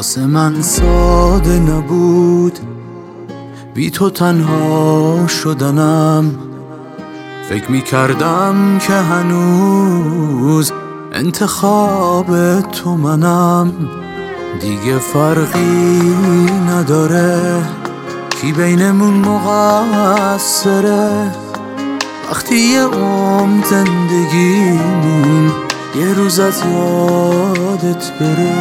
واسه من ساده نبود بی تو تنها شدنم. فکر میکردم که هنوز انتخاب تو منم. دیگه فرقی نداره کی بینمون مقصره، وقتی یه عمر زندگیمون یه روز از یادت بره.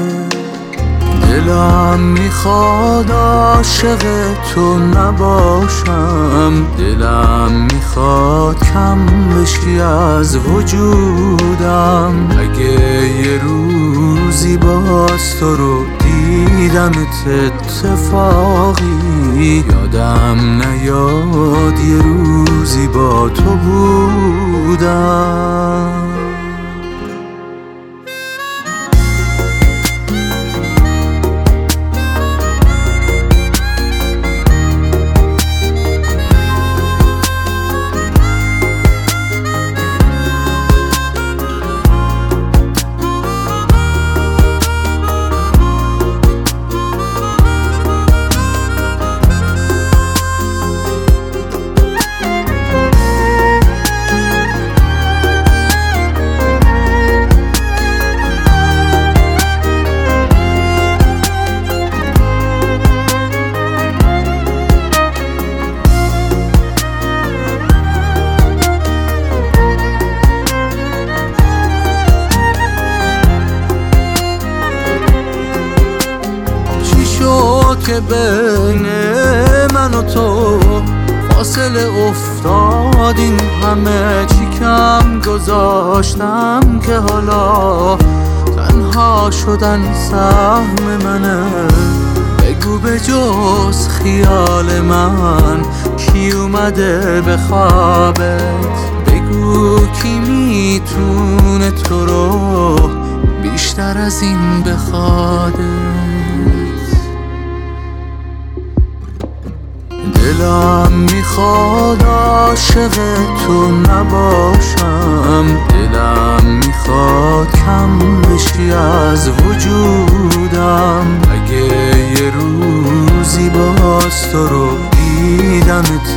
دلم میخواد عاشق تو نباشم، دلم میخواد کم بشی از وجودم. اگه یه روزی باز تو رو دیدمت اتفاقی، یادم نیاد یه روزی با تو بودم. که بین من و تو فاصله افتاد، این همه چی کم گذاشتم که حالا تنها شدن سهم منه. بگو به جز خیال من کی اومده به خوابت، بگو کی میتونه تو رو بیشتر از این بخواده. دلم میخواد عاشق تو نباشم، دلم میخواد کم بشی از وجودم. اگه یه روزی باز تو رو دیدمت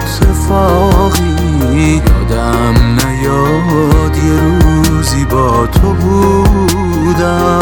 اتفاقی، یادم نیاد یه روزی با تو بودم.